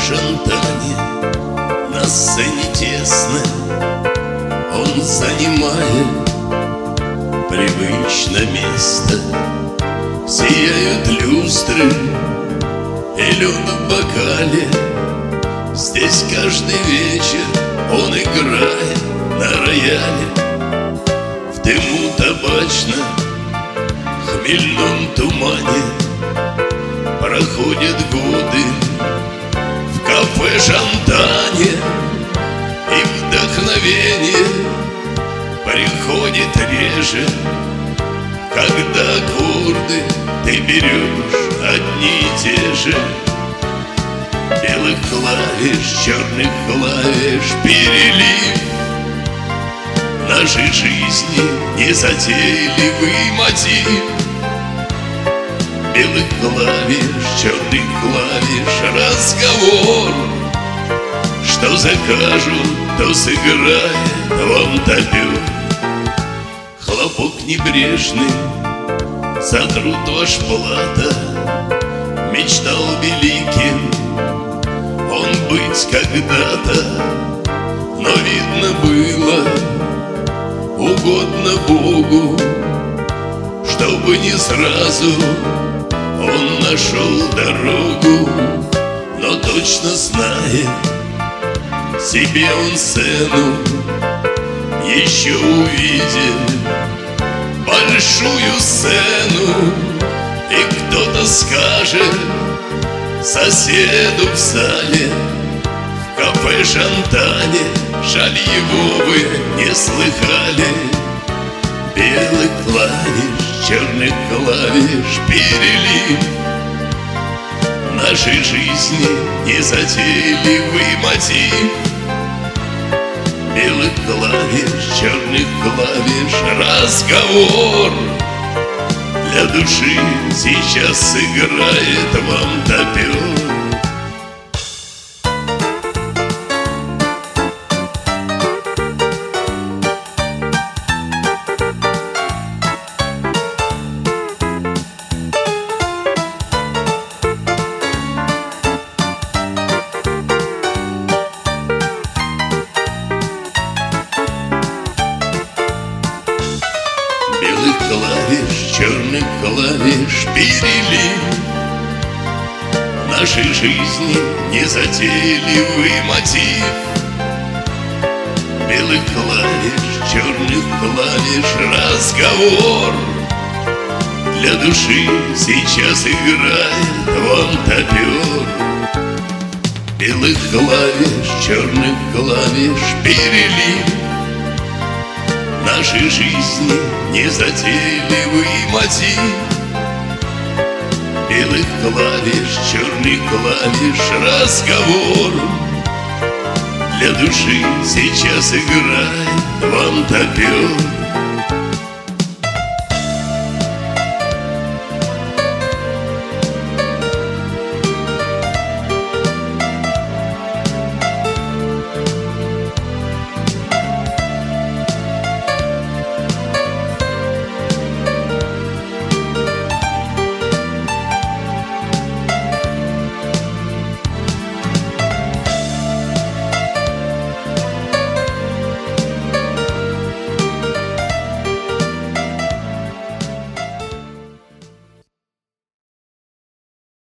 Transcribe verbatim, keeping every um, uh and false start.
Шантане на сцене тесно он занимает привычное место. Сияют люстры и лед в бокале. Здесь каждый вечер он играет на рояле. В дыму табачном, хмельном тумане проходят годы. В кафе Шантане и вдохновение приходит реже, когда аккорды ты берешь одни и те же. Белых клавиш, черных клавиш перелив нашей жизни незатейливый мотив. Белых клавиш, черных клавиш разговор. Что закажут, то сыграет вам топер. Хлопок небрежный, сотрут ваш плата. Мечтал великим он быть когда-то, но видно было угодно Богу, чтобы не сразу он нашел дорогу. Но точно знает, себе он цену еще увидит, большую сцену. И кто-то скажет соседу в зале: в кафе Шантане жаль, его вы не слыхали. Белых клавиш, черных клавиш перелив нашей жизни незатейливый мотив. Белых клавиш, черных клавиш разговор. Для души сейчас сыграет вам топер. Белых клавиш, черных клавиш перелив нашей жизни незатейливый мотив. Белых клавиш, черных клавиш разговор. Для души сейчас играет вам топер. Белых клавиш, черных клавиш перелив нашей жизни незатейливый мотив. Белых клавиш, черных клавиш разговор. Для души сейчас играет вам топер.